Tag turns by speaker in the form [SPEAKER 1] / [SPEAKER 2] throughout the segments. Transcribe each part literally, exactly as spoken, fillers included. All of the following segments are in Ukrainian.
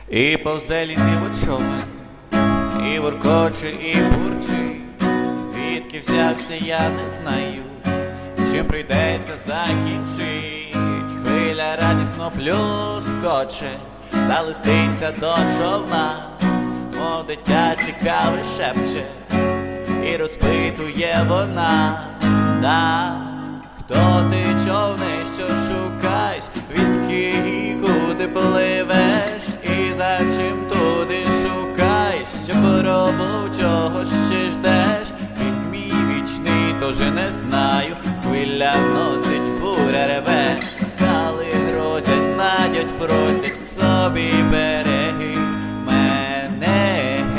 [SPEAKER 1] І повзе ліниво човен, і воркоче, і бурчить. Відки взявся, я не знаю, чим прийдеться закінчить. Хвиля радісно плюскоче, та листиться до човна, мов дитя цікаве шепче, і розпитує вона. Да, хто ти, човне, що шукаєш, відки і куди пливеш, і за чим туди шукаєш, що поробив, чого ще ждеш? Він мій вічний, тож не знаю, хвиля носить, буря реве, скали грозять, надять, просять к собі береги мене.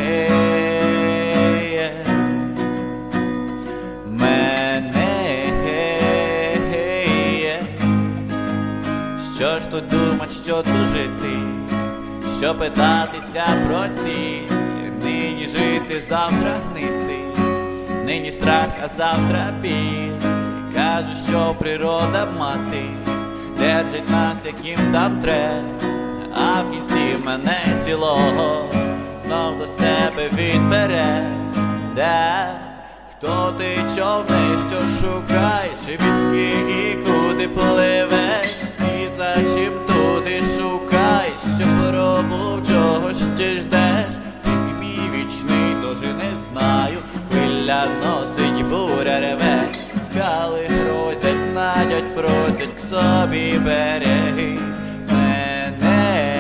[SPEAKER 1] Що ж тут думать, що тут жити, що питатися про ці, нині жити, завтра гнити, нині страх, а завтра біль. Кажуть, що природа мати держить нас, яким там треба, а в кінці мене цілого знов до себе відбере. Де? Хто ти, човне, що шукаєш, відки і куди пливеш, і за чим туди шукаєш, що поробив, чого ще ждеш? Він мій вічний, тож не знаю, хвиля носить, буря реве, скали грозять, надять, просять к собі береги мене.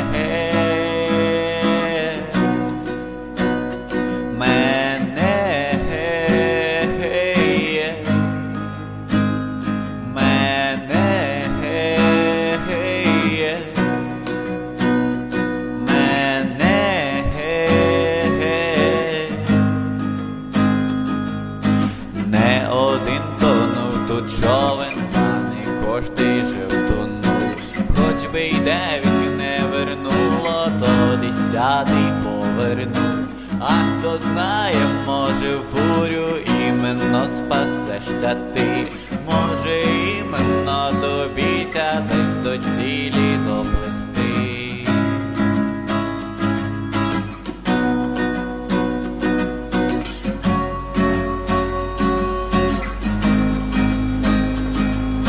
[SPEAKER 1] Не один тонув тут човен, та не кожний же втонув. Хоч би й дев'ять не вернуло, то десятий повернув. А хто знає, може в бурю іменно спасешся ти, може іменно тобі сядеш до цілі доплив.